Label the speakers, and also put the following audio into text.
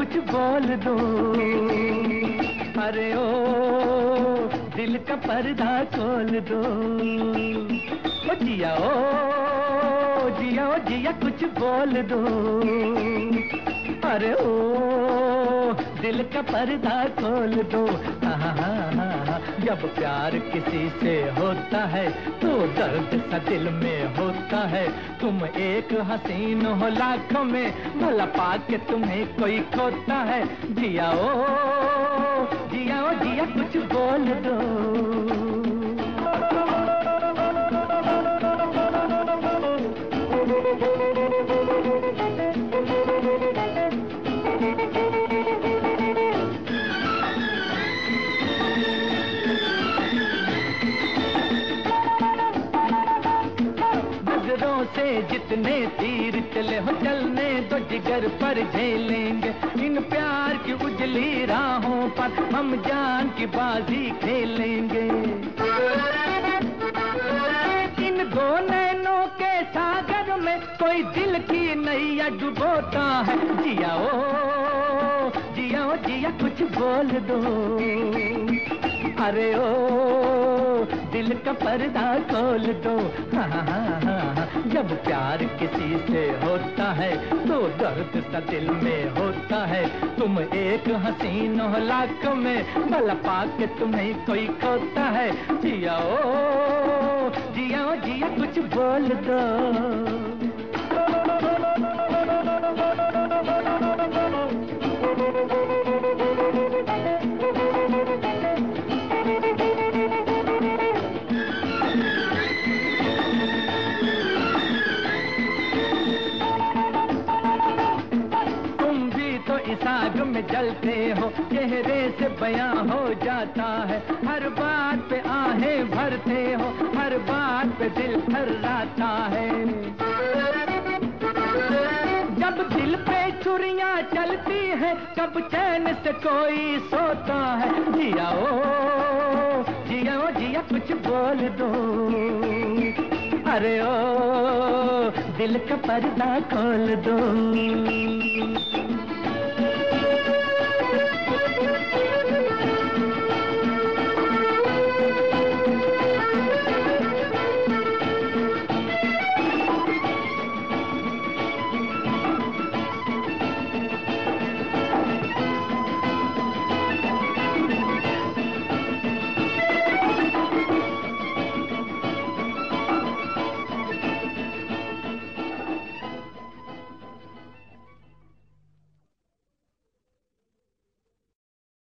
Speaker 1: कुछ बोल दो। अरे ओ दिल का पर्दा खोल दो। ओ जिया ओ जिया ओ जिया कुछ बोल दो। अरे ओ दिल का पर्दा खोल दो। जब प्यार किसी से होता है तो दर्द सा दिल में होता है। तुम एक हसीन हो लाखों में, भला पाके तुम्हें कोई खोता है। जिया ओ जिया कुछ बोल दो। से जितने तीर चले हो चलने दो, जिगर पर झेलेंगे। इन प्यार की उजली राहों पर हम जान की बाजी खेलेंगे। इन दो नैनों के सागर में कोई दिल की नैया डुबोता है। जिया ओ जिया कुछ बोल दो। अरे ओ दिल का पर्दा खोल दो। जब प्यार किसी से होता है तो दर्द सा दिल में होता है। तुम एक हसीन हो लाखों में, भला पाके तुम्हें कोई खोता है। जिया ओ जिया कुछ बोल दो। इस आग में जलते हो, चेहरे से बयां हो जाता है। हर बात पे आहें भरते हो, हर बात पे दिल थर्राता है। जब दिल पे छुरियां चलती हैं, कब चैन से कोई सोता है। जिया ओ जिया कुछ बोल दो। अरे ओ दिल का पर्दा खोल दो।